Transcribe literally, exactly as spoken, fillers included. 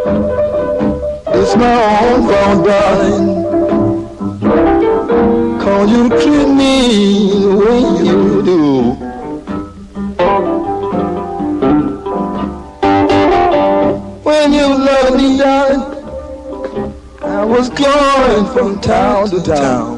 It's my own fault, darling, 'cause you treat me the way you do. When you loved me, darling, I was going from town to town.